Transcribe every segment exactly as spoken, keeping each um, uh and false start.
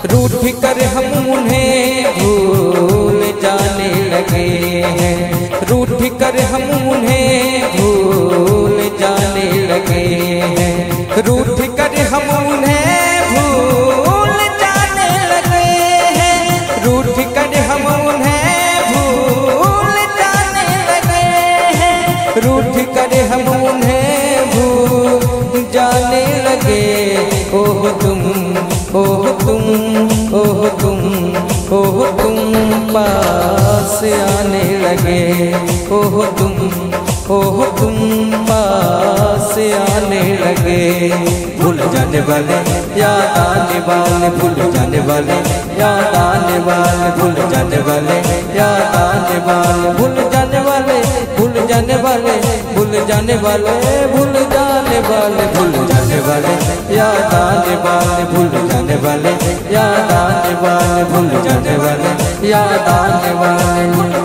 रूठ कर हम उन्हें भूल जाने लगे हैं, रूठ कर हम उन्हें भूल जाने लगे हैं, रूठ कर हम उन्हें भूल जाने लगे हैं, रूठ कर हम उन्हें भूल जाने लगे हैं, रूठ कर हम उन्हें भूल जाने लगे। ओह तुम ओह तुम ओह तुम ओह तुम पास आने लगे, ओह तुम ओह तुम पास आने लगे। भूल जाने वाले याद आने वाले, भूल जाने वाले याद आने वाले, भूल जाने वाले याद आने वाले, भूल जाने वाले भूल जाने वाले भूल जाने वाले भूल जाने वाले भूल जाने वाले याद आने वाले, भूल जाने वाले याद आने वाले, भूल जाने वाले याद आने वाले।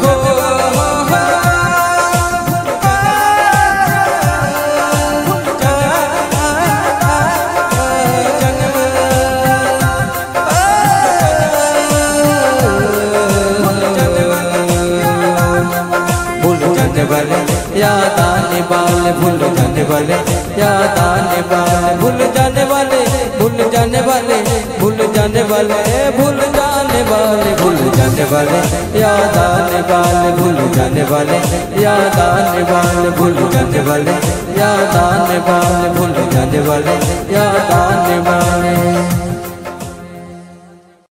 वाले याद आने वाले, भूल जाने वाले याद आने वाले, भूल जाने वाले भूल जाने वाले भूल जाने वाले भूल जाने वाले भूल जाने वाले याद आने वाले, भूल जाने वाले याद आने वाले, भूल जाने वाले याद आने वाले, भूल जाने वाले याद आने वाले।